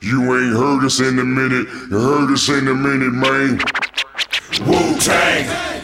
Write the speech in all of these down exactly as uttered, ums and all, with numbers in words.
You ain't heard us in a minute. You heard us in a minute, man. Wu-Tang.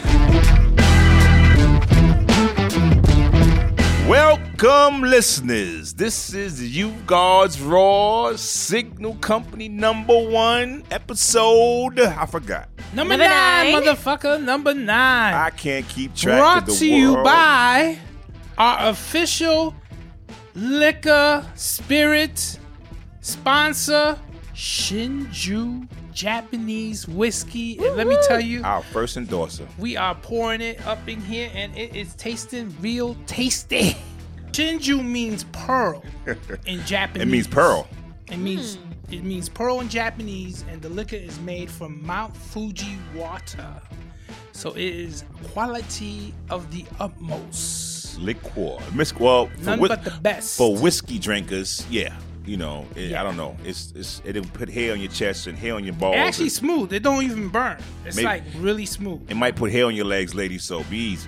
Welcome, listeners. This is the Youth Guards Raw Signal Company number one episode. I forgot. Number, number nine, nine, motherfucker. Number nine. I can't keep track Brought of the to world. you by our official liquor spirit sponsor, Shinju Japanese Whiskey. Woo-hoo. And let me tell you, our first endorser. We are pouring it up in here, and it is tasting real tasty. Shinju means pearl in Japanese. It means pearl. It means mm. it means pearl in Japanese, and the liquor is made from Mount Fuji water. So it is quality of the utmost. Liquor. Miss well, none whi- but the best. For whiskey drinkers, yeah. You know, it, yeah. I don't know. It's it's it didn't put hair on your chest and hair on your balls. It's actually smooth. It don't even burn. It's maybe, like really smooth. It might put hair on your legs, ladies, so be easy.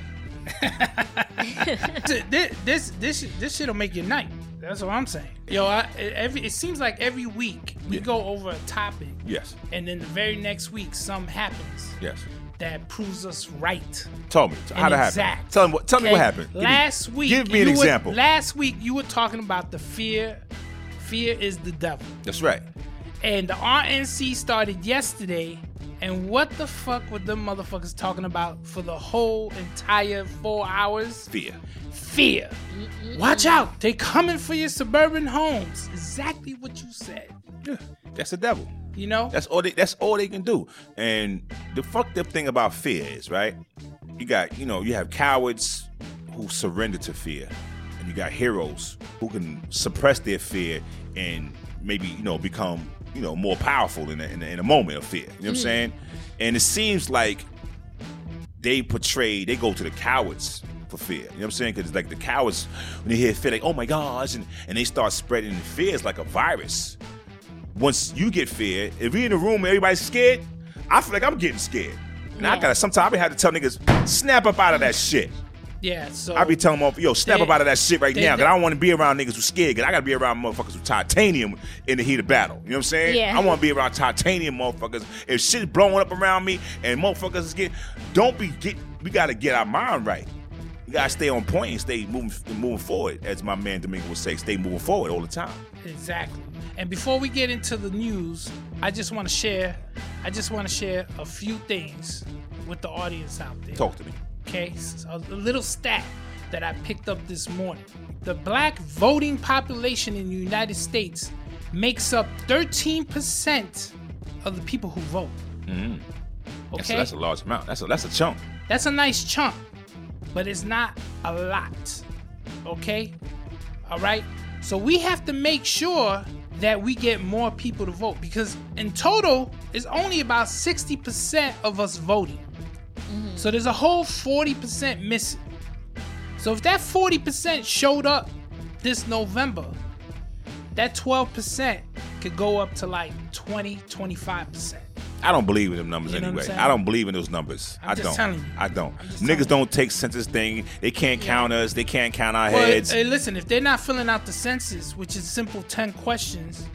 this this this this shit'll make your night. That's what I'm saying. Yo, I, every it seems like every week we yeah. go over a topic. Yes. And then the very next week something happens. Yes. That proves us right. Tell me how that happened. Tell me what. Tell okay. me what happened. Give last me, week, give me an example. Were, last week you were talking about the fear. Fear is the devil. That's right. And the R N C started yesterday. And what the fuck were them motherfuckers talking about for the whole entire four hours? Fear. Fear. Mm-mm. Watch out. They coming for your suburban homes. Exactly what you said. Yeah, that's the devil. You know? That's all they that's all they can do. And the fucked up thing about fear is, right? You got, you know, you have cowards who surrender to fear. And you got heroes who can suppress their fear and maybe, you know, become, you know, more powerful in a, in a, in a moment of fear. You know what I'm saying? And it seems like they portray, they go to the cowards for fear. You know what I'm saying? Because like the cowards, when they hear fear, like, oh my gosh, and, and they start spreading fears like a virus. Once you get fear, if we in the room and everybody's scared, I feel like I'm getting scared. And yeah. I gotta, sometimes I have to tell niggas, snap up out of that shit. Yeah, so I be telling them, yo, snap they, up out of that shit right they, now, because I don't want to be around niggas who scared, because I got to be around motherfuckers with titanium in the heat of battle. You know what I'm saying? Yeah. I want to be around titanium motherfuckers. If shit's blowing up around me and motherfuckers is getting, don't be, get, we got to get our mind right. We got to stay on point and stay moving moving forward, as my man Domingo would say, stay moving forward all the time. Exactly. And before we get into the news, I just want to share, I just want to share a few things with the audience out there. Talk to me. Okay, so a little stat that I picked up this morning. The black voting population in the United States makes up thirteen percent of the people who vote. Mm-hmm. Okay? That's a, that's a large amount. That's a, that's a chunk. That's a nice chunk, but it's not a lot. Okay? All right? So we have to make sure that we get more people to vote, because in total, it's only about sixty percent of us voting. Mm-hmm. So there's a whole forty percent missing. So if that forty percent showed up this November, that twelve percent could go up to like twenty, twenty-five percent. I don't believe in them numbers you know anyway. I don't believe in those numbers. I'm I just don't. Telling you. I don't. Niggas Niggas don't take census thing. They can't yeah. count us. They can't count our well, heads. Hey, listen, if they're not filling out the census, which is simple ten questions,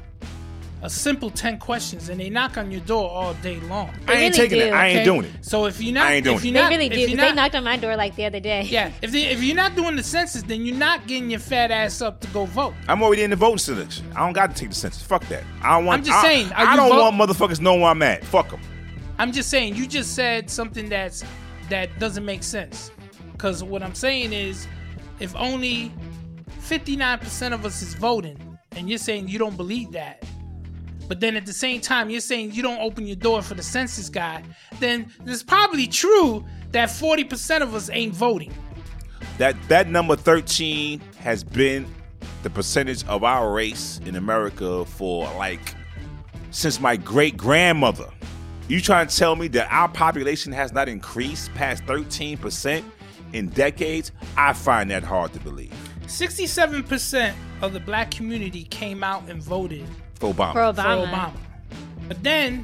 a simple ten questions, and they knock on your door all day long. I ain't really taking do, it. I ain't okay? doing it. So if you're not, I ain't doing if you're it. not, They really do. if you're They not, knocked on my door like the other day. Yeah, if they, if you're not doing the census, then you're not getting your fat ass up to go vote. I'm already in the voting selection. I don't got to take the census. Fuck that. I don't want. I'm just I, saying. I don't vote? want motherfuckers knowing where I'm at. Fuck them. I'm just saying. You just said something that's that doesn't make sense. Because what I'm saying is, if only fifty-nine percent of us is voting, and you're saying you don't believe that. But then at the same time, you're saying you don't open your door for the census guy, then it's probably true that forty percent of us ain't voting. That that number thirteen has been the percentage of our race in America for like since my great grandmother. You trying to tell me that our population has not increased past thirteen percent in decades? I find that hard to believe. sixty-seven percent of the black community came out and voted for Obama. For Obama. For Obama. But then,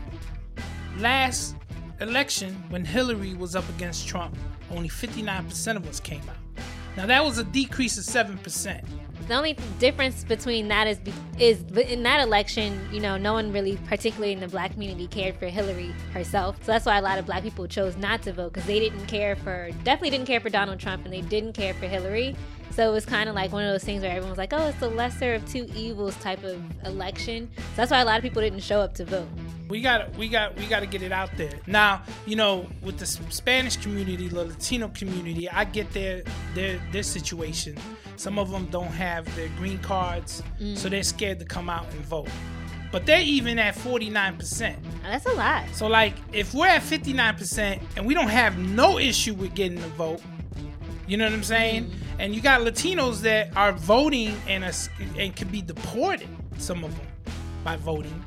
last election, when Hillary was up against Trump, only fifty-nine percent of us came out. Now that was a decrease of seven percent. The only difference between that is is in that election, you know, no one really, particularly in the black community, cared for Hillary herself. So that's why a lot of black people chose not to vote, because they didn't care for, definitely didn't care for Donald Trump, and they didn't care for Hillary. So it was kind of like one of those things where everyone was like, oh, it's the lesser of two evils type of election. So that's why a lot of people didn't show up to vote. We got we got we got to get it out there. Now, you know, with the Spanish community, the Latino community, I get their their their situation. Some of them don't have their green cards, mm. so they're scared to come out and vote. But they're even at forty-nine percent. Oh, that's a lot. So, like, if we're at fifty-nine percent and we don't have no issue with getting the vote, you know what I'm saying? Mm. And you got Latinos that are voting and are, and can be deported, some of them, by voting.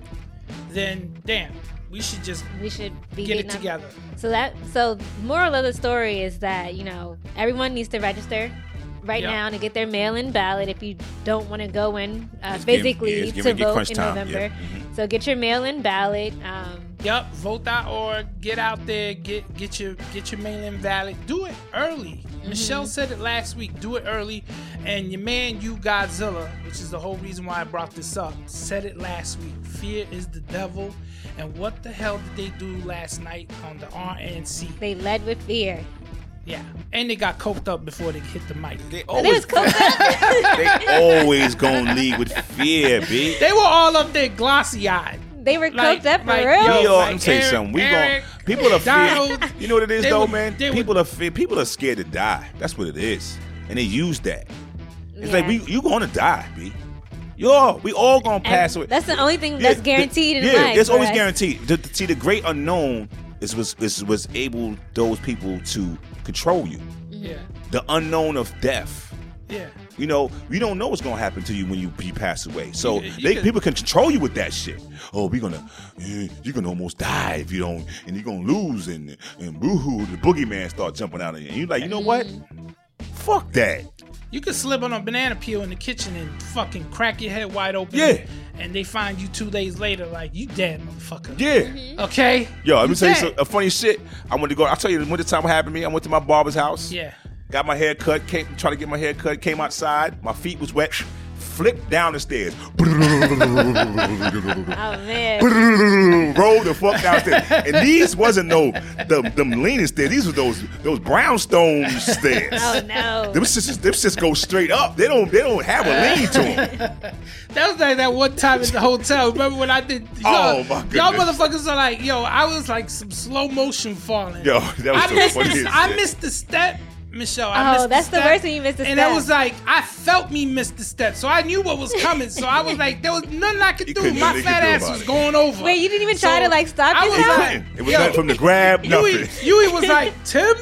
Then damn, we should just we should be get it up. together. So that so moral of the story is that, you know, everyone needs to register right yep. now to get their mail-in ballot if you don't want to go in uh, It's physically giving, yeah, to vote in time. November. Yep. Mm-hmm. So get your mail-in ballot. Um, Yep, vote dot org. Get out there, get get your get your mail-in ballot. Do it early. Mm-hmm. Michelle said it last week. Do it early. And your man, you Godzilla, which is the whole reason why I brought this up, said it last week. Fear is the devil. And what the hell did they do last night on the R N C? They led with fear. Yeah, and they got coked up before they hit the mic. They They always, was coked up. they always gonna lead with fear, B. They were all up there glossy-eyed. They were Like- coked up for like, real. yo, We all, like let me tell you Eric- something. We Eric, gon' people are Donald, fear. You know what it is, they though, would- man. they People would- are fear. People are scared to die. That's what it is, and they use that. It's Yeah. like we, you gonna die, B. Yo, we all gonna pass And away. that's the only thing that's Yeah, guaranteed the, in yeah, life. it's always for us. guaranteed. The, see, the great unknown is was is was able those people to control you. Yeah, The unknown of death. yeah. You know, you don't know what's gonna happen to you when you, you pass away. So You- you they, could- people can control you with that shit. Oh, we gonna, eh, you're gonna almost die if you don't, and you're gonna lose, and and boohoo, the boogeyman start jumping out of you. And you're like, you know what? Fuck that. You could slip on a banana peel in the kitchen and fucking crack your head wide open. Yeah. And they find you two days later, like, you dead, motherfucker. Yeah. Okay? Yo, let me tell you dead. some, a funny shit. I went to go. I'll tell you when the time happened to me. I went to my barber's house. Yeah. Got my hair cut. Came try to get my hair cut. Came outside. My feet was wet. Flipped down the stairs. Oh man. Rolled the fuck downstairs. And these wasn't no them, them leaning stairs. These were those those brownstone stairs. Oh no. Them shits, them shits go straight up. They don't they don't have a lean to them. That was like that one time in the hotel. Remember when I did? Yo, Oh, my y'all goodness. motherfuckers are like, yo, I was like some slow motion falling. Yo, that was I the missed funniest the, I shit. missed the step, Michelle. I Oh, missed the that's the step. worst when you miss the And step. it was like, I felt me miss the step. So I knew what was coming. So I was like, there was nothing I could You do. couldn't do My nothing fat you could do ass about was it. going over. Wait, you didn't even try So to like stop I was yourself? like, It was yo, nothing from the grab, Huey, nothing. Huey was like,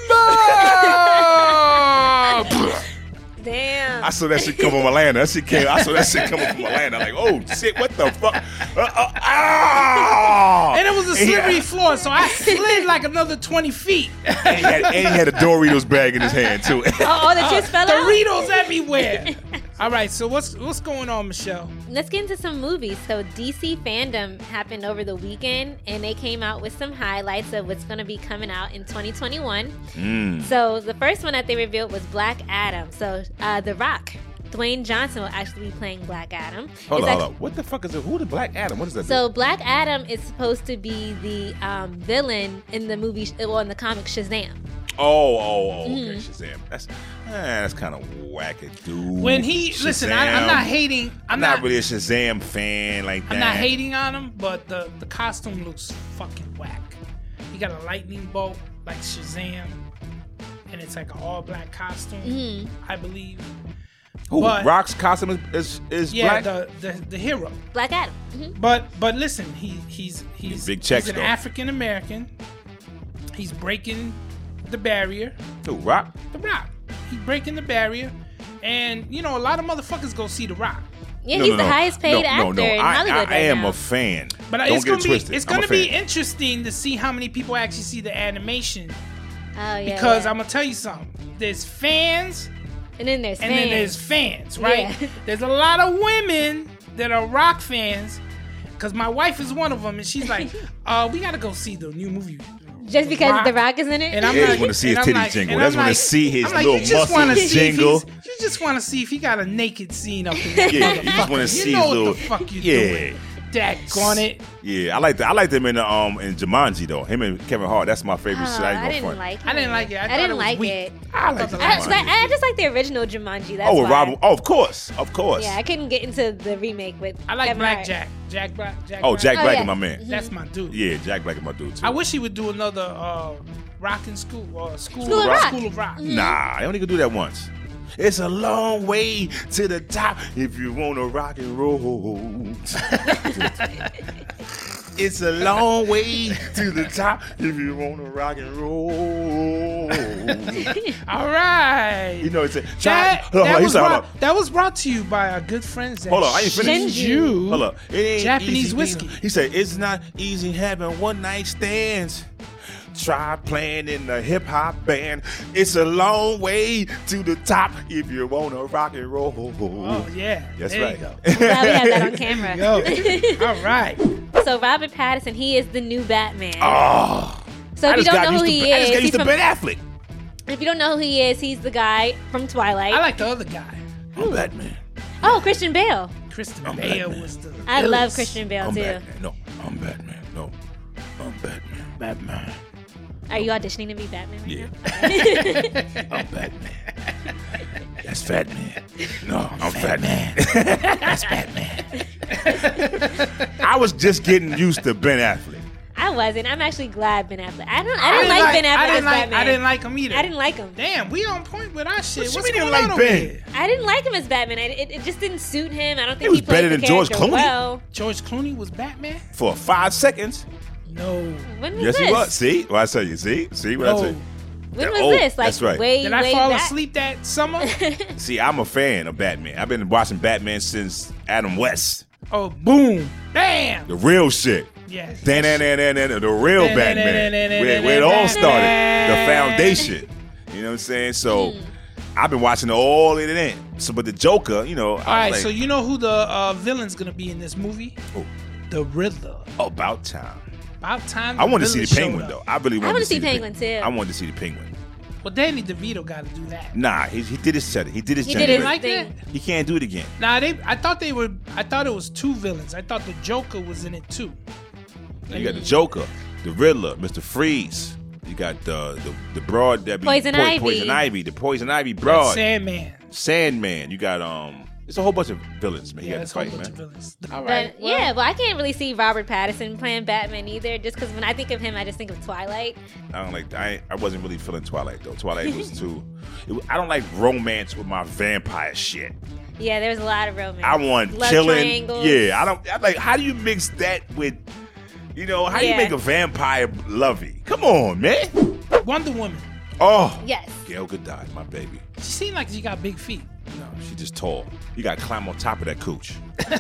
Timber! Damn. I saw that shit come from Atlanta. That shit came. I saw that shit coming from Atlanta. Like, oh shit, what the fuck? Uh, uh, ah! And it was a And he- slippery floor, so I slid like another twenty feet. And he, had, and he had a Doritos bag in his hand too. Oh, oh, the chips fell out? Doritos everywhere. All right, so what's what's going on, Michelle? Let's get into some movies. So D C Fandom happened over the weekend, and they came out with some highlights of what's going to be coming out in twenty twenty-one. Mm. So the first one that they revealed was Black Adam. So uh, The Rock, Dwayne Johnson will actually be playing Black Adam. Hold It's on, act- hold on. What the fuck is it? Who the Black Adam? What does that So do? Black Adam is supposed to be the um, villain in the movie, well, in the comic Shazam. Oh, oh, oh, okay, Mhm. Shazam. That's eh, that's kind of wackadoo. dude. When he listen, I, I'm not hating. I'm, I'm not, really a Shazam fan like that. I'm not hating on him, but the the costume looks fucking whack. He got a lightning bolt like Shazam, and it's like an all black costume, Mhm. I believe. Who? but- Rock's costume is is, is Yeah, black. the, the the hero. Black Adam. Mhm. But but listen, he he's he's Big checks, he's an though. African American. He's breaking the barrier. Who? Rock? The Rock. He's breaking the barrier, and you know a lot of motherfuckers go see the Rock. Yeah, No, he's no, the no. highest paid no, actor no, no. in I, Hollywood I, right I am now. a fan. But Don't it's get gonna it be twisted. it's I'm a gonna be fan. interesting to see how many people actually see the animation. Oh, yeah, Because yeah. I'm gonna tell you something. There's fans And then there's and fans. then there's fans, right? Yeah. There's a lot of women that are Rock fans. Cause my wife is one of them, and she's like, "Uh, we gotta go see the new movie, Just because Rock. The Rock is in it? And I'm Yeah, like, just want to see his and I'm titty like- jingle. and That's I'm want to like- see his I'm like, little you just wanna muscles see if jingle. he's- You just want to see if he got a naked scene up in there. Yeah, you just want to see You know his what little. the fuck you yeah. doing. Daggone it. Yeah, I like that. I like them in the, um in Jumanji though. Him and Kevin Hart. That's my favorite Oh, shit. I ain't I gonna didn't front. like it. I didn't like it. I, I thought didn't it was like weak. it. I like thought the the I, last Jumanji. but I just like the original Jumanji. That's Oh, why. with Robin. Oh, of course, of course. Yeah, I couldn't get into the remake with. I like Kevin Black Hart. Jack. Jack Black. Jack Oh, Black. Jack Oh, Black yeah. is my man. That's my dude. Yeah, Jack Black is my dude too. I wish he would do another uh, rockin' school or school, School of rock. Rock. School of Rock. Nah, I only could do that once. It's a long way to the top if you want to rock and roll. It's a long way to the top if you want to rock and roll. All right. You know, it's a that, hold on, hold that, on, was he's talking brought, about- that was brought to you by our good friends at Hold on, I ain't finished. Shinju. Hold up. It ain't Japanese easy being- whiskey. He said, it's not easy having one night stands. Try playing in the hip hop band. It's a long way to the top if you want to rock and roll. Oh, yeah. That's there right. You go. I'm glad we have that on camera. Yo. All right. So Robert Pattinson, he is the new Batman. Oh, so I if you just don't got know who used to, he I just is, got he's used to from, Ben Affleck. if you don't know who he is, he's the guy from Twilight. I like the other guy. I'm Batman. Oh, Christian Bale. Christian I'm Bale Batman. was the. I love villains. Christian Bale I'm too. Batman. No, I'm Batman. No, I'm Batman. Batman. Are you auditioning to be Batman right Yeah. now? I'm Batman. That's Fat Man. No, I'm Fat Man. That's Batman. I was just getting used to Ben Affleck. I wasn't. I'm actually glad Ben Affleck. I don't. I I didn't like, Ben Affleck I as didn't like. Batman. I didn't like him either. I didn't like him. Damn, we on point with our shit. What you What's mean you going didn't on like over Ben? here? I didn't like him as Batman. I, it, it just didn't suit him. I don't think He he, was played better the than George character Clooney. well. George Clooney was Batman? For five seconds. No. When was Yes, this? he was. See? What I tell you. See? See what I No. tell you? When That- was oh, this? Like that's right. way, Did I way fall back? asleep that summer? See, I'm a fan of Batman. I've been watching Batman since Adam West. Oh, boom. Bam. The real shit. Yes. Dan, dan, dan, dan, dan, the real Dan, dan, Batman. dan, dan, dan, Where, where it dan, all dan, started. dan. The foundation. You know what I'm saying? So Hmm. I've been watching it all in and in. So, but the Joker, you know, All right, like, so you know who the uh, villain's going to be in this movie? Oh. The Riddler. about time. About time. I want to see Riddler the showed Penguin up. though. I really want wanna to see the Penguin, Penguin. too. I wanted to see the Penguin. Well, Danny DeVito got to do that. Nah, he, he did his set. He did his He journey. did his like thing. that? He can't do it again. Nah, they. I thought they were. I thought it was two villains. I thought the Joker was in it too. You got the Joker, the Riddler, Mister Freeze. You got the the, the broad that be Poison po- Ivy. Poison Ivy, the Poison Ivy broad. Sandman. Sandman. You got um. It's a whole bunch of villains, man. Yeah, you that's got a to whole fight, bunch man. of villains. All But right. well, yeah, well, I can't really see Robert Pattinson playing Batman either. Just because when I think of him, I just think of Twilight. I don't like. I I wasn't really feeling Twilight though. Twilight was too. It, was- I don't like romance with my vampire shit. Yeah, there's a lot of romance. I want Love killing. triangles. Yeah, I don't. I'm like, how do you mix that with? You know, how do you Yeah. make a vampire lovey? Come on, man. Wonder Woman. Oh, Yes. Gal Gadot, my baby. She seemed like she got big feet. No, she just tall. You got to climb on top of that cooch.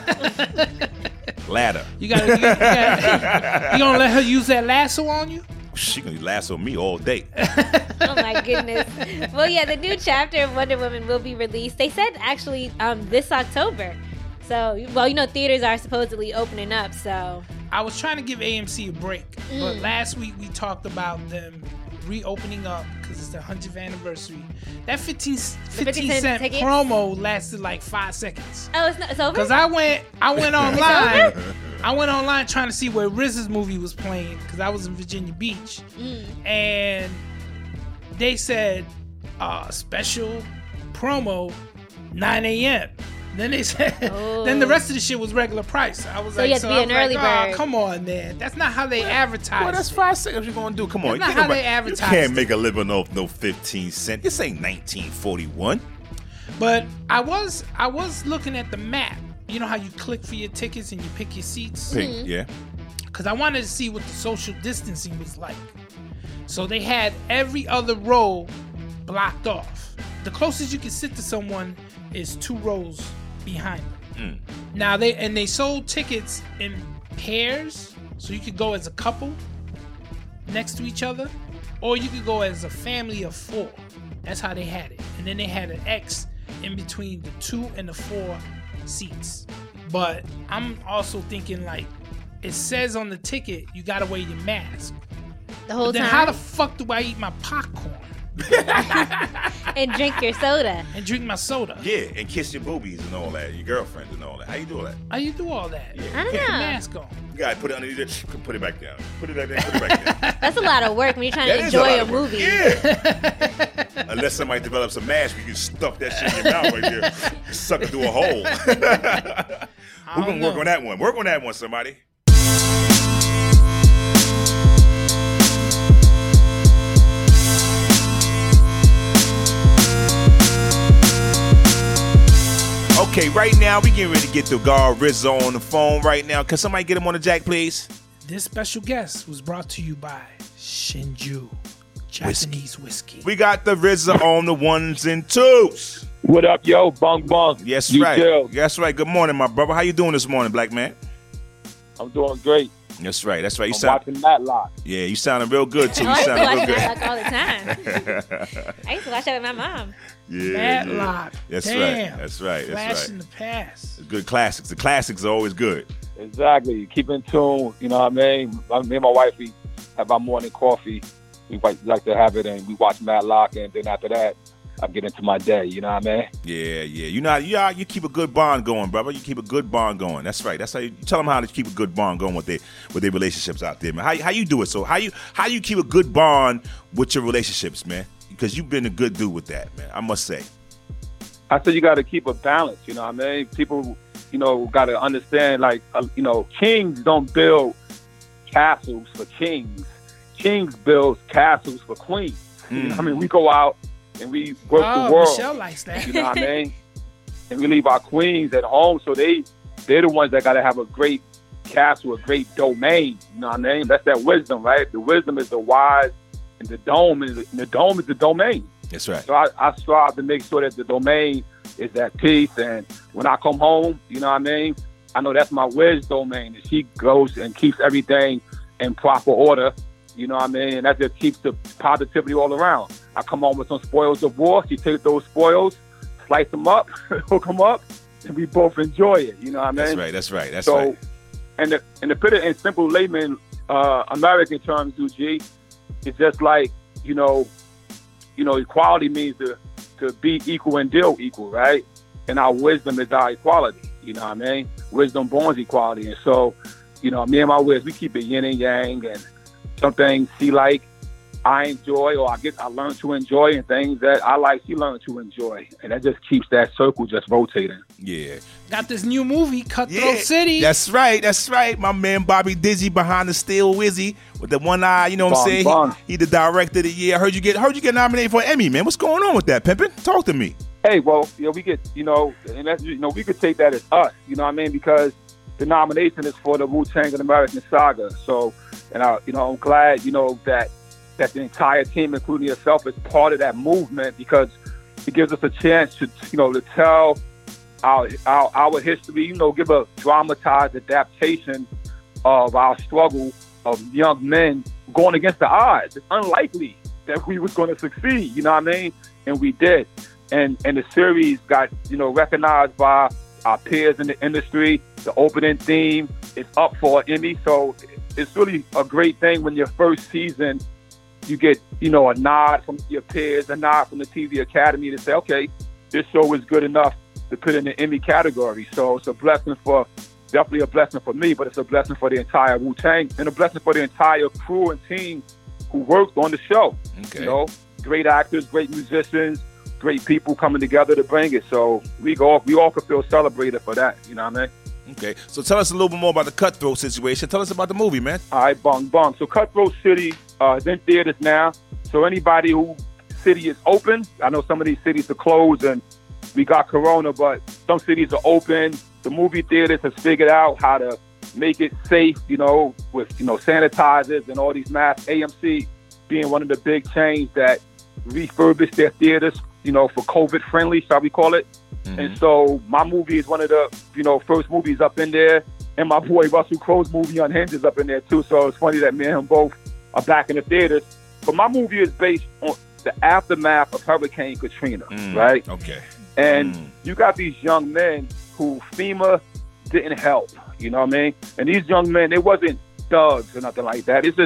Ladder. You got. You, got, you, got, you gonna let her use that lasso on you? She gonna lasso me all day. Oh my goodness. Well, yeah, the new chapter of Wonder Woman will be released. They said actually um, this October. So, well, you know, theaters are supposedly opening up. So, I was trying to give A M C a break, but Mm. last week we talked about them reopening up because it's their hundredth anniversary. That fifteen, fifteen fifteen cent cent tickets? promo lasted like five seconds. oh, it's not. It's over. Cause I went, I went online. I went online trying to see where R Z A's movie was playing because I was in Virginia Beach, Mm. and they said uh, special promo nine a.m. Then they said, Oh. then the rest of the shit was regular price. I was So like, you had to so be I an was like, early "Aw, bird." come on, man. That's not how they advertise. Well, that's it." five seconds you're gonna do. Come on, That's not think how about- they advertise You can't it. make a living off no fifteen cent. This ain't nineteen forty-one. But I was, I was looking at the map. You know how you click for your tickets and you pick your seats? Pink, yeah. Because I wanted to see what the social distancing was like. So they had every other row blocked off. The closest you can sit to someone is two rows behind them. Mm. Now they and they sold tickets in pairs, so you could go as a couple next to each other, or you could go as a family of four. That's how they had it. And then they had an X in between the two and the four seats. But I'm also thinking like it says on the ticket you gotta wear your mask. The whole then time. how the fuck do I eat my popcorn And drink your soda. and drink my soda? Yeah, and kiss your boobies and all that, your girlfriends and all that. How you do that? How you do all that? I don't Get the know. mask on. You gotta put it underneath it, put it back down. Put it back down, put it back down. That's a lot of work when you're trying That to is a enjoy lot a, of work. movie. Yeah. Unless somebody develops a mask, you can stuff that shit in your mouth right there, suck it through a hole. We're gonna work know. on that one. Work on that one, somebody. Okay, right now we getting ready to get the guard Rizzo on the phone right now. Can somebody get him on the jack, please? This special guest was brought to you by Shinju Japanese whiskey. We got the Rizzo on the ones and twos. What up, yo? Bung bung. Yes, You right. too. That's right. Good morning, my brother. How you doing this morning, black man? I'm doing great. That's right. That's right. You I'm sound watching Matlock. yeah. You sounding real good too. Oh, You I used to watch sounding real good. Matlock all the time. I used to watch that with my mom. Yeah, Matlock. yeah. That's Damn. right. That's right. Flash That's in right. the past. Good classics. The classics are always good. Exactly. Keep in tune. You know what I mean? I- Me and my wife, we have our morning coffee. We like like to have it, and we watch Matlock, and then after that, I get into my day. You know what I mean? Yeah, yeah. You know, you you keep a good bond going, brother. You keep a good bond going. That's right. That's how you, you tell them how to keep a good bond going with their with their relationships out there, man. How how you do it? So how you how you keep a good bond with your relationships, man? Because you've been a good dude with that, man. I must say. I said you got to keep a balance. You know what I mean? People, you know, got to understand. Like, uh, you know, kings don't build castles for kings. Kings build castles for queens. You know what I mean? We go out and we work Oh, the world. Michelle likes that. You know what I mean? And we leave our queens at home, so they they're the ones that got to have a great castle, a great domain. You know what I mean? That's that wisdom, right? The wisdom is the wise, and the dome is and the dome is the domain. That's right. So I, I strive to make sure that the domain is at peace. And when I come home, you know what I mean? I know that's my Wiz domain, and she goes and keeps everything in proper order. You know what I mean? And that just keeps the positivity all around. I come home with some spoils of war. She takes those spoils, slice them up, hook them up, and we both enjoy it. You know what I mean? That's right. That's right. That's so, right. and the, and to put it in simple layman uh, American terms, U G, it's just like, you know, you know, equality means to, to be equal and deal equal, right? And our wisdom is our equality. You know what I mean? Wisdom borns equality. And so, you know, me and my Wiz, we keep it yin and yang, and some things she like, I enjoy, or I get, I learn to enjoy, and things that I like, she learn to enjoy, and that just keeps that circle just rotating. Yeah. Got this new movie, Cutthroat Yeah, City. That's right. That's right. My man Bobby Dizzy behind the steel Wizzy with the one eye. You know what I'm Bong, saying? bong. He, he the director of the year. I heard you get heard you get nominated for an Emmy, man. What's going on with that, Pimpin'? Talk to me. Hey, well, you know, we get, you know, and that's, you know, we could take that as us, you know what I mean? Because the nomination is for the Wu-Tang and American Saga. So, and I, you know, I'm glad, you know, that that the entire team, including yourself, is part of that movement, because it gives us a chance to, you know, to tell our our, our history, you know, give a dramatized adaptation of our struggle of young men going against the odds. It's unlikely that we was going to succeed, you know what I mean? And we did. And and the series got, you know, recognized by our peers in the industry. The opening theme is up for an Emmy. So it's really a great thing when your first season, you get, you know, a nod from your peers, a nod from the T V Academy to say, okay, this show is good enough to put in the Emmy category. So it's a blessing for, definitely a blessing for me, but it's a blessing for the entire Wu-Tang and a blessing for the entire crew and team who worked on the show. Okay. You know, great actors, great musicians, great people coming together to bring it. So we go, we all could feel celebrated for that. You know what I mean? Okay. So tell us a little bit more about the Cutthroat situation. Tell us about the movie, man. All right, bong bong. So Cutthroat City uh, is in theaters now. So anybody who city is open, I know some of these cities are closed and we got Corona, but some cities are open. The movie theaters has figured out how to make it safe, you know, with, you know, sanitizers and all these masks. A M C being one of the big chains that refurbished their theaters, you know, for COVID friendly, shall we call it. Mm-hmm. And so my movie is one of the, you know, first movies up in there. And my boy Russell Crowe's movie Unhinged is up in there too. So it's funny that me and him both are back in the theaters. But my movie is based on the aftermath of Hurricane Katrina, Mm, right? Okay. And Mm. you got these young men who FEMA didn't help, you know what I mean? And these young men, they wasn't thugs or nothing like that. It's just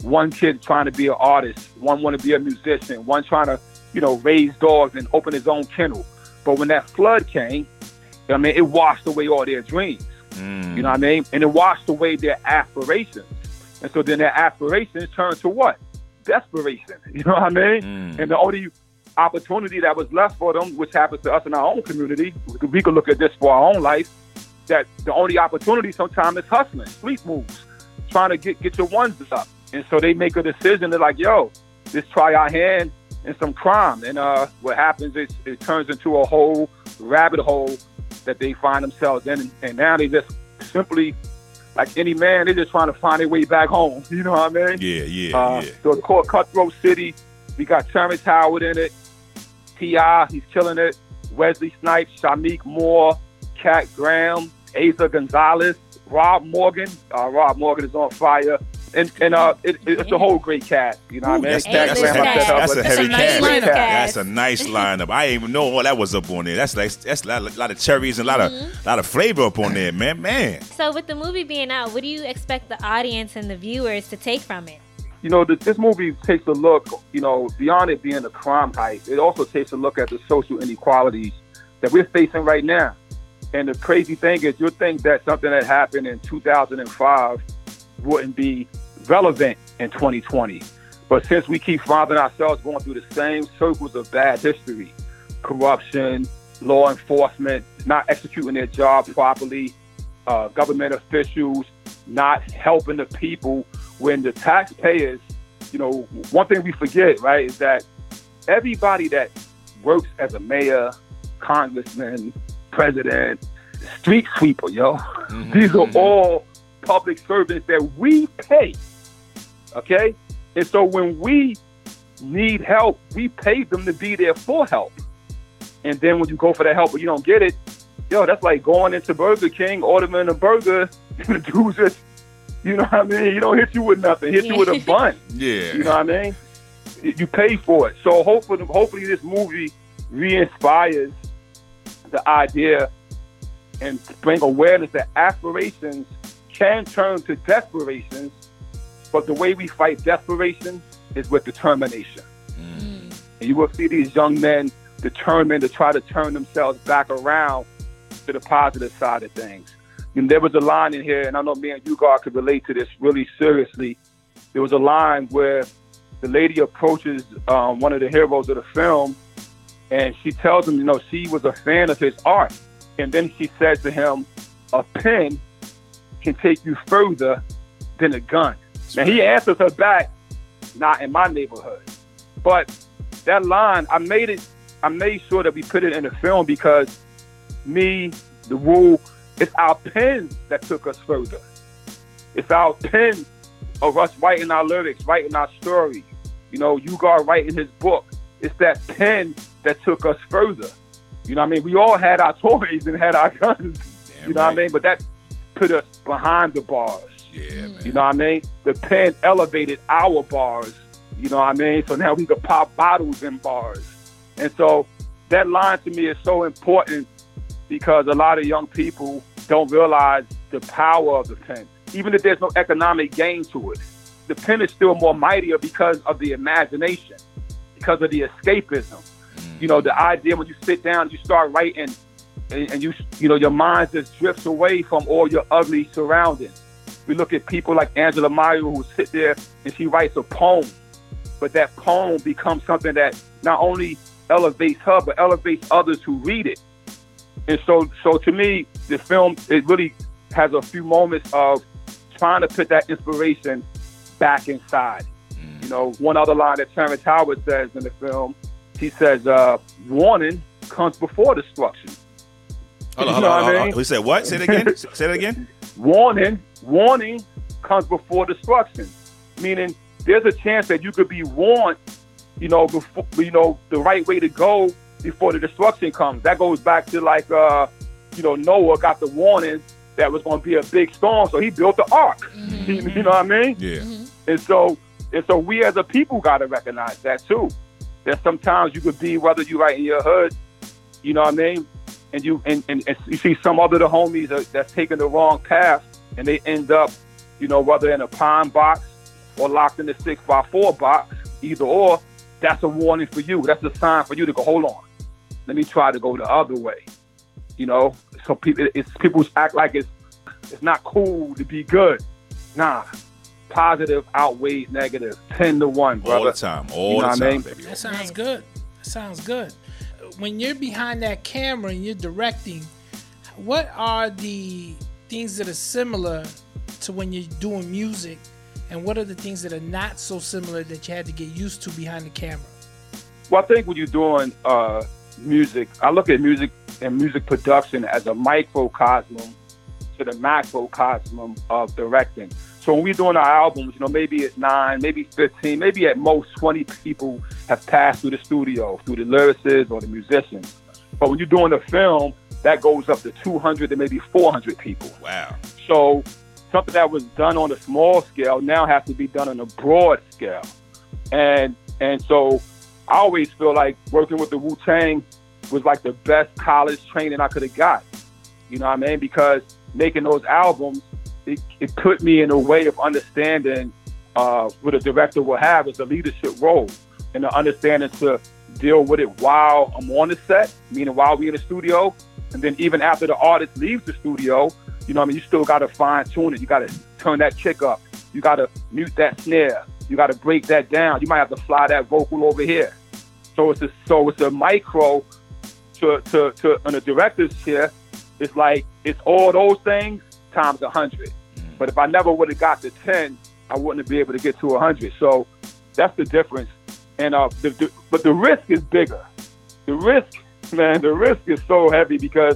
one kid trying to be an artist, one want to be a musician, one trying to, you know, raise dogs and open his own kennel. But when that flood came, I mean, it washed away all their dreams. Mm. You know what I mean? And it washed away their aspirations. And so then their aspirations turned to what? Desperation. You know what I mean? Mm. And the only opportunity that was left for them, which happens to us in our own community, we could look at this for our own life, that the only opportunity sometimes is hustling, street moves, trying to get, get your ones up. And so they make a decision. They're like, yo, let's try our hand in some crime. And uh, what happens is it turns into a whole rabbit hole that they find themselves in. And now they just simply, like any man, they're just trying to find their way back home. You know what I mean? Yeah, yeah, uh, yeah. So it's called Cutthroat City. We got Terrence Howard in it. T I, he's killing it. Wesley Snipes, Shamik Moore, Cat Graham, Asa Gonzalez, Rob Morgan. Uh, Rob Morgan is on fire. And and uh, it, it's a whole great cast. You know what I mean? That's, that's, Cat a, Graham, that's, that's a heavy That's a nice cast. lineup. That's a nice lineup. I didn't even know all that was up on there. That's like that's a lot, lot of cherries and a lot Mm-hmm. of lot of flavor up on there, man. Man. So with the movie being out, what do you expect the audience and the viewers to take from it? You know, this, this movie takes a look, you know, beyond it being a crime hype, it also takes a look at the social inequalities that we're facing right now. And the crazy thing is, you'll think that something that happened in two thousand five wouldn't be relevant in twenty twenty. But since we keep finding ourselves going through the same circles of bad history, corruption, law enforcement not executing their job properly, uh, government officials not helping the people, when the taxpayers, you know, one thing we forget, right, is that everybody that works as a mayor, congressman, president, street sweeper, yo, mm-hmm. these are all public servants that we pay, okay? And so when we need help, we pay them to be there for help. And then when you go for that help but you don't get it, yo, that's like going into Burger King, ordering a burger, and the dude's just, you know what I mean? He don't hit you with nothing. Hit you with a bun. Yeah. You know what I mean? You pay for it. So hopefully, hopefully this movie re-inspires the idea and bring awareness that aspirations can turn to desperations, but the way we fight desperation is with determination. Mm. And you will see these young men determined to try to turn themselves back around to the positive side of things. And there was a line in here, and I know me and you, God, could relate to this really seriously. There was a line where the lady approaches um, one of the heroes of the film, and she tells him, you know, she was a fan of his art. And then she says to him, a pen can take you further than a gun. Now, he answers her back, not in my neighborhood. But that line, I made it, I made sure that we put it in the film because me, the rule, it's our pen that took us further. It's our pen of us writing our lyrics, writing our story. You know, Ugar writing his book. It's that pen that took us further. You know what I mean? We all had our toys and had our guns. Damn you know right. what I mean? But that put us behind the bars. Yeah, man. You know what I mean? The pen elevated our bars. You know what I mean? So now we could pop bottles in bars. And so that line to me is so important because a lot of young people don't realize the power of the pen. Even if there's no economic gain to it, the pen is still more mightier because of the imagination, because of the escapism. You know, the idea when you sit down, you start writing, and, and you, you know, your mind just drifts away from all your ugly surroundings. We look at people like Angela Mayo who sit there and she writes a poem, but that poem becomes something that not only elevates her, but elevates others who read it. And so, so to me, the film, it really has a few moments of trying to put that inspiration back inside. You know, one other line that Terrence Howard says in the film, he says, uh, warning comes before destruction. Hold on, hold on, hold on. He said what? Say it again. Say it again. Warning, warning comes before destruction. Meaning there's a chance that you could be warned, you know, before, you know, the right way to go before the destruction comes. That goes back to like, uh, you know, Noah got the warning that was going to be a big storm, so he built the ark. Mm-hmm. You know what I mean? Yeah. Mm-hmm. And so, and so we as a people got to recognize that too. That sometimes you could be, whether you right in your hood, you know what I mean, and you and, and, and you see some other the homies are, that's taking the wrong path, and they end up, you know, whether in a pine box or locked in the six by four box, either or, that's a warning for you. That's a sign for you to go, hold on, let me try to go the other way. You know, so people, it's people act like it's it's not cool to be good. Nah, positive outweighs negative, ten to one, brother. All the time, all you know the time, I mean? baby. That sounds good. That sounds good. When you're behind that camera and you're directing, what are the things that are similar to when you're doing music, and what are the things that are not so similar that you had to get used to behind the camera? Well, I think when you're doing uh, music, I look at music and music production as a microcosm to the macrocosm of directing. So when we're doing our albums, you know, maybe it's nine, maybe fifteen, maybe at most twenty people have passed through the studio, through the lyricists or the musicians. But when you're doing a film, that goes up to two hundred to maybe four hundred people. Wow. So something that was done on a small scale now has to be done on a broad scale. And and so I always feel like working with the Wu-Tang was like the best college training I could have got. You know what I mean? Because making those albums, it, it put me in a way of understanding uh, what a director will have as a leadership role, and the understanding to deal with it while I'm on the set, meaning while we're in the studio, and then even after the artist leaves the studio, you know what I mean, you still got to fine tune it. You got to turn that kick up. You got to mute that snare. You got to break that down. You might have to fly that vocal over here. So it's a, so it's a micro to, to, to on a director's chair. It's like, it's all those things times a hundred. But if I never would have got to ten, I wouldn't be able to get to a hundred. So that's the difference. And uh, the, the, but the risk is bigger. The risk, man, the risk is so heavy because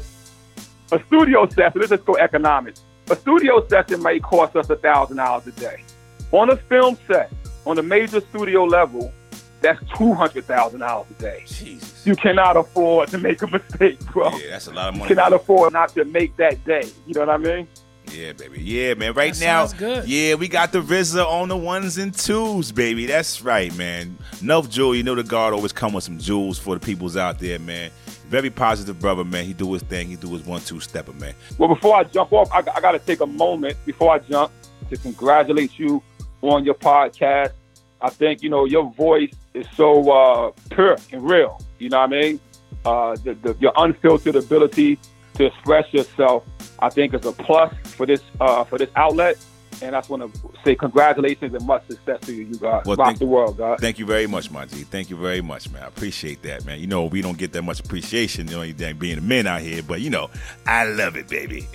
a studio session, let's just go economics. A studio session might cost us a thousand dollars a day. On a film set, on a major studio level, that's two hundred thousand dollars a day. Jesus. You cannot afford to make a mistake, bro. Yeah, that's a lot of money. You cannot afford not to make that day. You know what I mean? Yeah, baby. Yeah, man. Right That now, sounds good. yeah, we got the R Z A on the ones and twos, baby. That's right, man. Enough jewel. You know the guard always come with some jewels for the peoples out there, man. Very positive brother, man. He do his thing. He do his one-two stepper, man. Well, before I jump off, I, I got to take a moment before I jump to congratulate you on your podcast. I think, you know, your voice is so uh, pure and real. You know what I mean? Uh, the, the, your unfiltered ability to express yourself, I think, is a plus for this uh, for this outlet. And I just want to say congratulations and much success to you, you guys. Well, Rock thank, the world, guys. Thank you very much, my G. Thank you very much, man. I appreciate that, man. You know, we don't get that much appreciation, you know, being a men out here, but, you know, I love it, baby.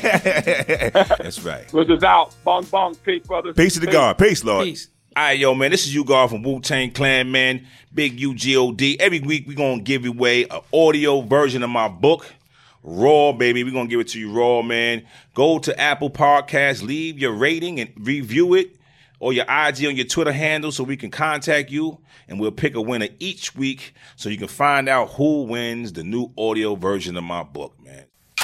That's right. This is out. Bong, bong. Peace, brothers. Peace to the guard. Peace, Lord. Peace. All right, yo, man, this is U-God from Wu-Tang Clan, man. Big U G O D. Every week, we're going to give away an audio version of my book, Raw, baby. We're going to give it to you raw, man. Go to Apple Podcasts, leave your rating and review it, or your I G on your Twitter handle so we can contact you, and we'll pick a winner each week so you can find out who wins the new audio version of my book, man.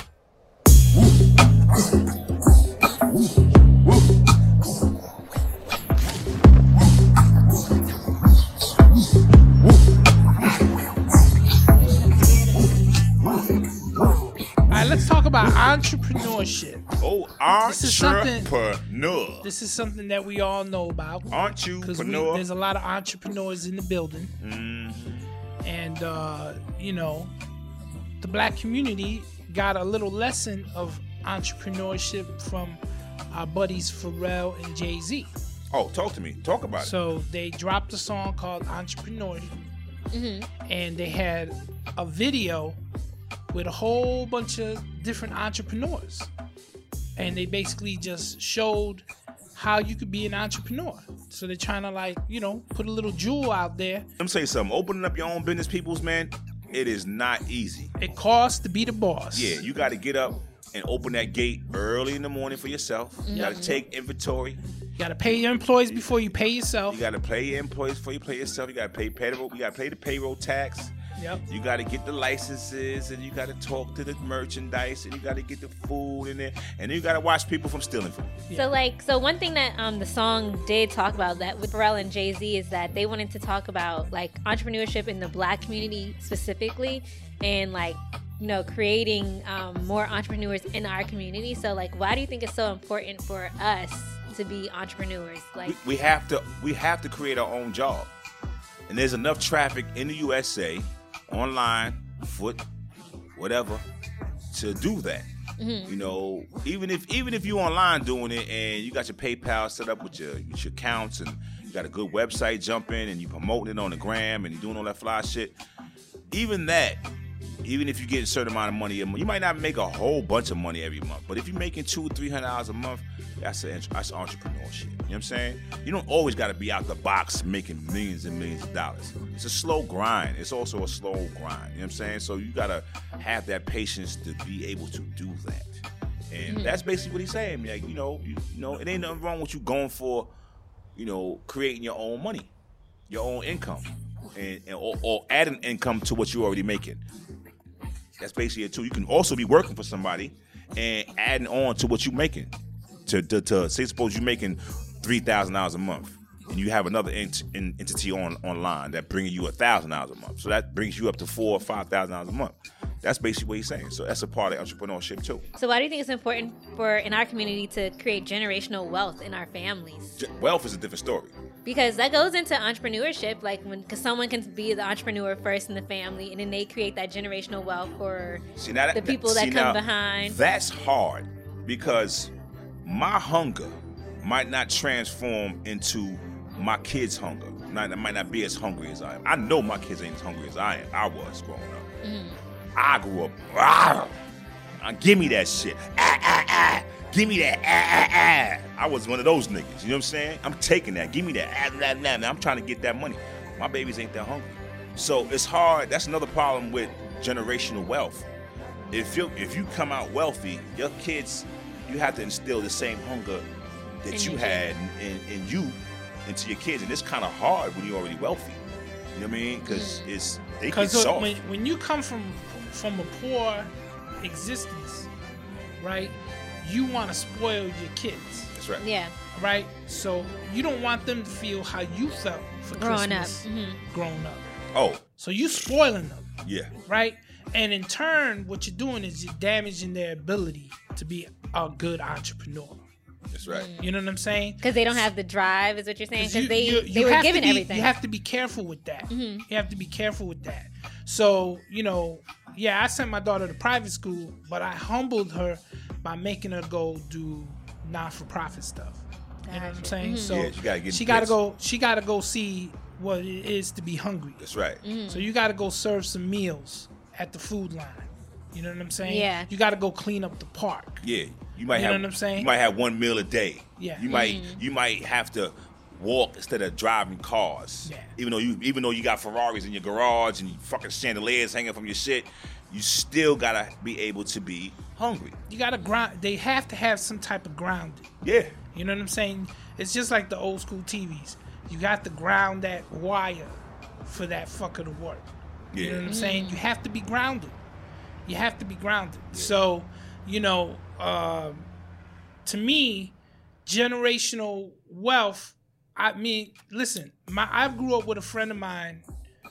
All right, let's talk about entrepreneurship. Oh, This is something- entrepreneur. This is something that we all know about. Aren't you Because entrepreneur? there's a lot of entrepreneurs in the building. Mm-hmm. And, uh, you know, the black community got a little lesson of entrepreneurship from our buddies Pharrell and Jay-Z. Oh, talk to me. Talk about it. So they dropped a song called Entrepreneur. And they had a video with a whole bunch of different entrepreneurs. And they basically just showed how you could be an entrepreneur. So they're trying to, like, you know, put a little jewel out there. Let me say something. Opening up your own business, peoples, man, it is not easy. It costs to be the boss. Yeah, you got to get up and open that gate early in the morning for yourself. You got to take inventory. You got to pay your employees before you pay yourself. You got to pay your employees before you pay yourself. You got to pay payroll. You got to pay the payroll tax. Yep. You got to get the licenses, and you got to talk to the merchandise, and you got to get the food in there, and then you got to watch people from stealing from you. So like, so one thing that um the song did talk about that with Pharrell and Jay-Z is that they wanted to talk about like entrepreneurship in the black community specifically, and like, you know, creating um, more entrepreneurs in our community. So like, why do you think it's so important for us to be entrepreneurs? Like, we, we have to we have to create our own job, and there's enough traffic in the U S A, online, foot, whatever, to do that. Mm-hmm. You know, even if even if you're online doing it and you got your PayPal set up with your with your accounts and you got a good website jumping and you promoting it on the gram and you doing all that fly shit, even that, even if you get a certain amount of money a month, you might not make a whole bunch of money every month, but if you're making two, three hundred dollars a month, that's a, that's entrepreneurship. You know what I'm saying? You don't always got to be out the box making millions and millions of dollars. It's a slow grind. It's also a slow grind. You know what I'm saying? So you got to have that patience to be able to do that. And mm-hmm. that's basically what he's saying. Like, you know, you, you know, it ain't nothing wrong with you going for, you know, creating your own money, your own income, and, and or, or adding income to what you're already making. That's basically it too. You can also be working for somebody and adding on to what you're making. To, to, to say, suppose you're making three thousand dollars a month, and you have another ent- in, entity on online that bringing you a thousand dollars a month. So that brings you up to four or five thousand dollars a month. That's basically what he's saying. So that's a part of entrepreneurship too. So why do you think it's important for in our community to create generational wealth in our families? Ge- wealth is a different story. Because that goes into entrepreneurship, like when, because someone can be the entrepreneur first in the family, and then they create that generational wealth for see, now that, the people that, that see, come now, behind. That's hard because my hunger might not transform into my kids' hunger. Not, I might not be as hungry as I am. I know my kids ain't as hungry as I am. I was growing up. Mm-hmm. I grew up. Ah, ah, give me that shit. Ah, ah, ah. Give me that. Ah, ah, ah. I was one of those niggas. You know what I'm saying? I'm taking that. Give me that. Ah, nah, nah, nah. I'm trying to get that money. My babies ain't that hungry. So it's hard. That's another problem with generational wealth. If you if you come out wealthy, your kids, you have to instill the same hunger that and you had in, in, in you into your kids, and it's kind of hard when you're already wealthy. You know what I mean? Because mm. it's they get soft. When, when you come from from a poor existence, right? You want to spoil your kids. That's right. Yeah. Right. So you don't want them to feel how you felt for growing Christmas, up. Mm-hmm. growing up. Oh. So you spoiling them. Yeah. Right. And in turn, what you're doing is you're damaging their ability to be a good entrepreneur. That's right. You know what I'm saying? Because they don't have the drive, is what you're saying? Because they, you, they you were have given be, everything. You have to be careful with that. Mm-hmm. You have to be careful with that. So, you know, yeah, I sent my daughter to private school, but I humbled her by making her go do non-for-profit stuff. You know what I'm saying? Mm-hmm. So yeah, she gotta get she gotta go. She gotta go see what it is to be hungry. That's right. Mm-hmm. So you gotta go serve some meals at the food line. You know what I'm saying? Yeah. You gotta go clean up the park. Yeah. You might you have. know what I'm saying? You might have one meal a day. Yeah. You might. Mm-hmm. You might have to walk instead of driving cars. Yeah. Even though you, even though you got Ferraris in your garage and you fucking chandeliers hanging from your shit, you still gotta be able to be hungry. You gotta grind. They have to have some type of grounding. Yeah. You know what I'm saying? It's just like the old school T Vs. You got to ground that wire for that fucker to work. Yeah. You know what I'm saying? You have to be grounded. You have to be grounded. Yeah. So, you know, uh, to me, generational wealth. I mean, listen, my I grew up with a friend of mine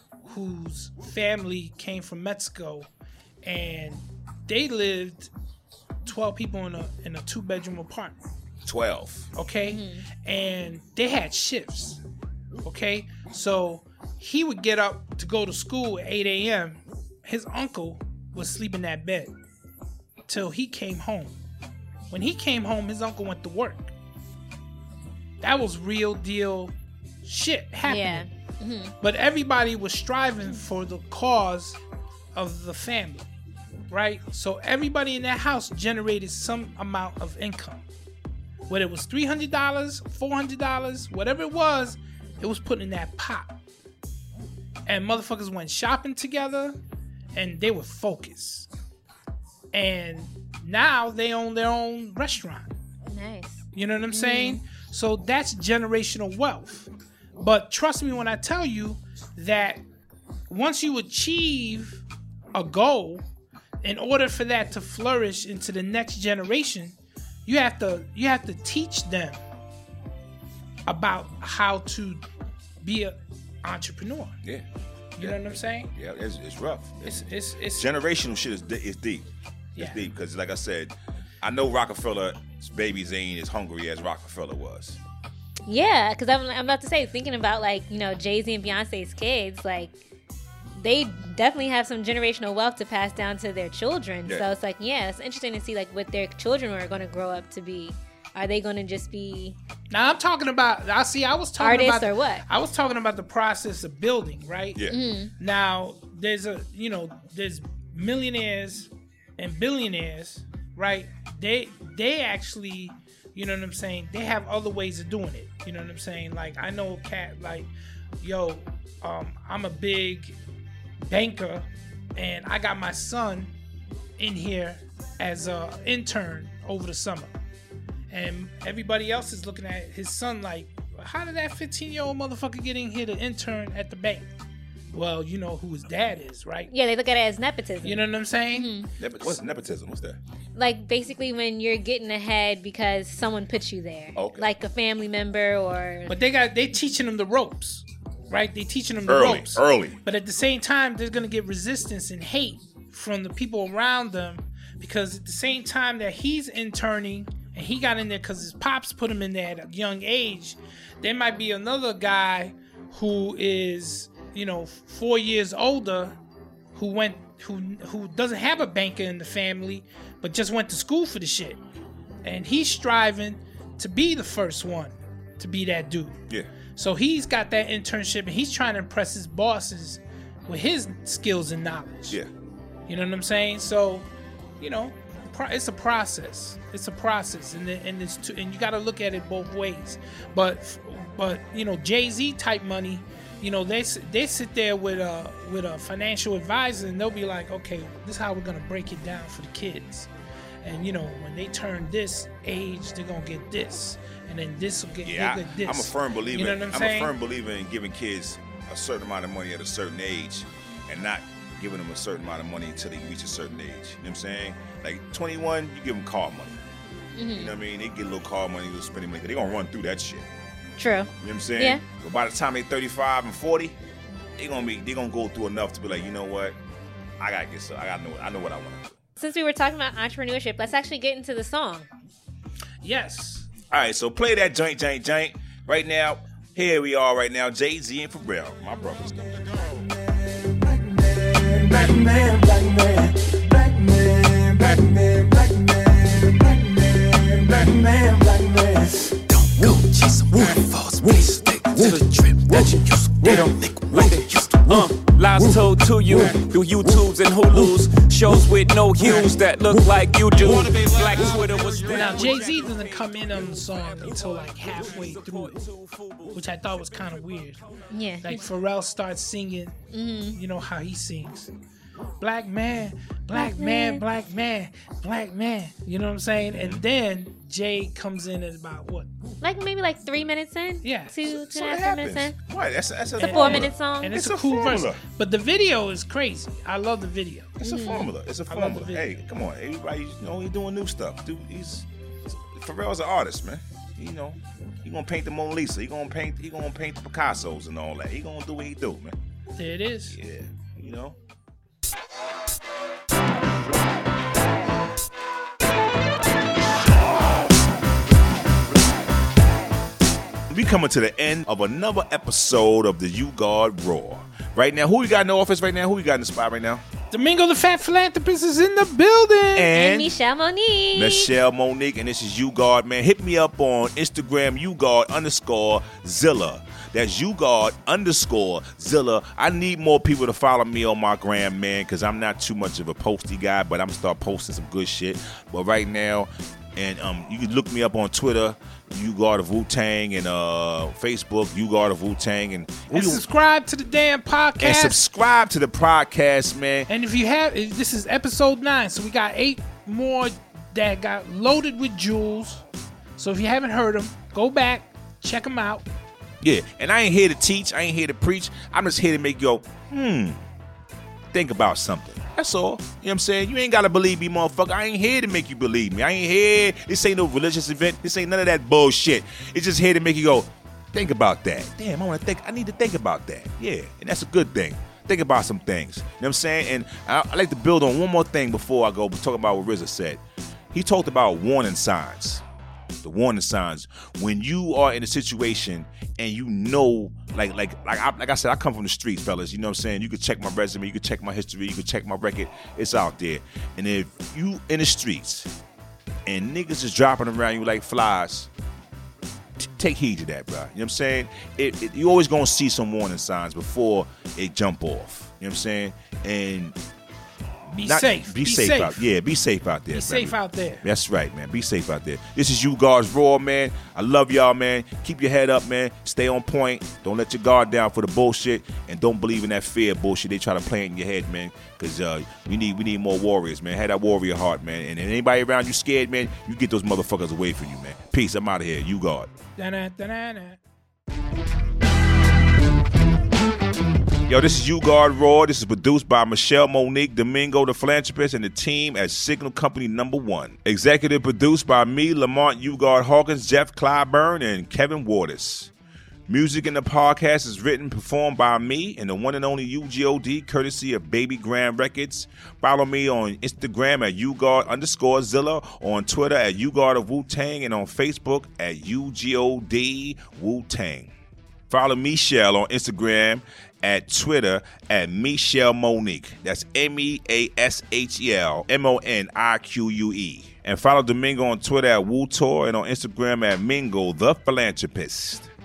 whose family came from Mexico, and they lived twelve people in a in a two bedroom apartment. twelve. Okay, mm-hmm. And they had shifts. Okay, so he would get up to go to school at eight a.m. His uncle was sleeping in that bed till he came home. When he came home, his uncle went to work. That was real deal shit happening. Yeah. Mm-hmm. But everybody was striving for the cause of the family, right? So everybody in that house generated some amount of income. Whether it was three hundred dollars, four hundred dollars, whatever it was, it was put in that pot. And motherfuckers went shopping together, and they were focused. And now they own their own restaurant. Nice. You know what I'm saying? Mm. So that's generational wealth. But trust me when I tell you that once you achieve a goal, in order for that to flourish into the next generation, you have to you have to teach them about how to be an entrepreneur. Yeah. You yeah. know what I'm saying? Yeah, it's, it's rough. It's it's it's generational shit is is deep. Yeah. It's deep because, like I said, I know Rockefeller babies ain't as hungry as Rockefeller was. Yeah, because I'm, I'm about to say, thinking about like, you know, Jay-Z and Beyonce's kids, like they definitely have some generational wealth to pass down to their children. Yeah. So it's like, yeah, it's interesting to see like what their children are going to grow up to be. Are they going to just be Now I'm talking about. I see. I was talking artists about or what? I was talking about the process of building, right? Yeah. Mm-hmm. Now there's a you know there's millionaires and billionaires, right? They they actually, you know what I'm saying? They have other ways of doing it. You know what I'm saying? Like I know a cat like, yo, um, I'm a big banker, and I got my son in here as a intern over the summer. And everybody else is looking at his son like, how did that fifteen-year-old motherfucker get in here to intern at the bank? Well, you know who his dad is, right? Yeah, they look at it as nepotism. You know what I'm saying? Mm-hmm. Nepo- What's nepotism? What's that? Like basically when you're getting ahead because someone put you there, Okay. like a family member or. But they got they teaching them the ropes, right? They teaching them the Early, ropes. early. But at the same time, they're gonna get resistance and hate from the people around them because at the same time that he's interning and he got in there because his pops put him in there at a young age, there might be another guy who is, you know, four years older who went who who doesn't have a banker in the family but just went to school for the shit, and he's striving to be the first one to be that dude. Yeah. So he's got that internship and he's trying to impress his bosses with his skills and knowledge. Yeah. You know what I'm saying? So, you know, pro- it's a process. It's a process, and the, and it's two, and you got to look at it both ways. But but you know, Jay-Z type money, you know, they s- they sit there with a with a financial advisor and they'll be like, okay, this is how we're gonna break it down for the kids. And you know, when they turn this age, they're gonna get this, and then this will get, Yeah, they'll get this. I, I'm a firm believer. You know what I'm, I'm saying? a firm believer in giving kids a certain amount of money at a certain age, and not giving them a certain amount of money until they reach a certain age. You know what I'm saying? Like twenty-one, you give them car money. Mm-hmm. You know what I mean? They get a little car money, a little spending money. They gonna run through that shit. True. You know what I'm saying? Yeah. But by the time they thirty-five and forty, they gonna be they gonna go through enough to be like, you know what? I gotta get so I gotta know I know what I want to do. Since we were talking about entrepreneurship, let's actually get into the song. Yes. All right, so play that joint, joint, joint. Right now, here we are right now, Jay-Z and Pharrell, my brothers. Black man, black man, black man, black man, black man, black man, black man, black man, black man. Don't go chasing waterfalls, please stick to the trip that you used to. They don't think what they used to. Uh, lies told to you through YouTubes and Hulus, shows with no hues that look like you do. Black Twitter was Now Jay-Z doesn't come in on the song until like halfway through it, which I thought was kind of weird. Yeah. Like Pharrell starts singing, you know how he sings, black man, black man, black man, black man. You know what I'm saying? And then Jay comes in at about what? Like maybe like three minutes in? Yeah. Two, two So and a it half, three minutes happens. in? What? That's, that's a, It's a formula. four minute song. And it's, It's a a cool verse. formula. But the video is crazy. I love the video. It's a formula. It's a I love the formula. video. Hey, come on, everybody. You know, he's doing new stuff. Dude, he's Pharrell's an artist, man. You know, he gonna paint the Mona Lisa. He gonna paint. He gonna paint the Picassos and all that. He gonna do what he do, man. There it is. Yeah, you know. We coming to the end of another episode of the You God Raw. Right now, who we got in the office right now? Who we got in the spot right now? Domingo the Fat Philanthropist is in the building. And And Michelle Monique. Michelle Monique, and this is YouGuard, man. Hit me up on Instagram, YouGuard underscore Zilla. That's YouGuard underscore Zilla. I need more people to follow me on my gram, man, because I'm not too much of a posty guy, but I'm gonna start posting some good shit. But right now, and um, you can look me up on Twitter, YouGuard of Wu-Tang, and uh, Facebook, YouGuard of Wu-Tang, and, And subscribe to the damn podcast. and subscribe to the podcast, man. And if you have, if this is episode nine, so we got eight more that got loaded with jewels. So if you haven't heard them, go back, check them out. Yeah, and I ain't here to teach. I ain't here to preach. I'm just here to make you go, hmm, think about something. That's all. You know what I'm saying? You ain't got to believe me, motherfucker. I ain't here to make you believe me. I ain't here. This ain't no religious event. This ain't none of that bullshit. It's just here to make you go, think about that. Damn, I want to think. I need to think about that. Yeah, and that's a good thing. Think about some things. You know what I'm saying? And I, I like to build on one more thing before I go talk about what R Z A said. He talked about warning signs. The warning signs. When you are in a situation and you know, like like like I, like I said, I come from the streets, fellas. You know what I'm saying? You could check my resume, you could check my history, you could check my record. It's out there. And if you in the streets and niggas is dropping around you like flies, t- take heed to that, bro. You know what I'm saying? It, it, you always gonna see some warning signs before it jump off. You know what I'm saying? And Be Not, safe. Be, Be safe, safe. out. Yeah, be safe out there. Be safe baby. out there. That's right, man. Be safe out there. This is You Guards Raw, man. I love y'all, man. Keep your head up, man. Stay on point. Don't let your guard down for the bullshit, and don't believe in that fear bullshit they try to plant in your head, man. Cause uh, we need we need more warriors, man. Have that warrior heart, man. And anybody around you scared, man, you get those motherfuckers away from you, man. Peace. I'm out of here. You Guard. Da-na, da-na-na. Yo, this is You Guard Raw. This is produced by Michelle Monique Domingo, the philanthropist, and the team at Signal Company Number One. Executive produced by me, Lamont You Guard Hawkins, Jeff Clyburn, and Kevin Waters. Music in the podcast is written and performed by me and the one and only U G O D, courtesy of Baby Grand Records. Follow me on Instagram at UGuard underscore Zilla, on Twitter at UGuard of Wu-Tang, and on Facebook at U G O D Wu-Tang. Follow Michelle on Instagram at Twitter at Michelle Monique. That's M E A S H E L M O N I Q U E. And follow Domingo on Twitter at Wu Tor and on Instagram at Mingo the Philanthropist.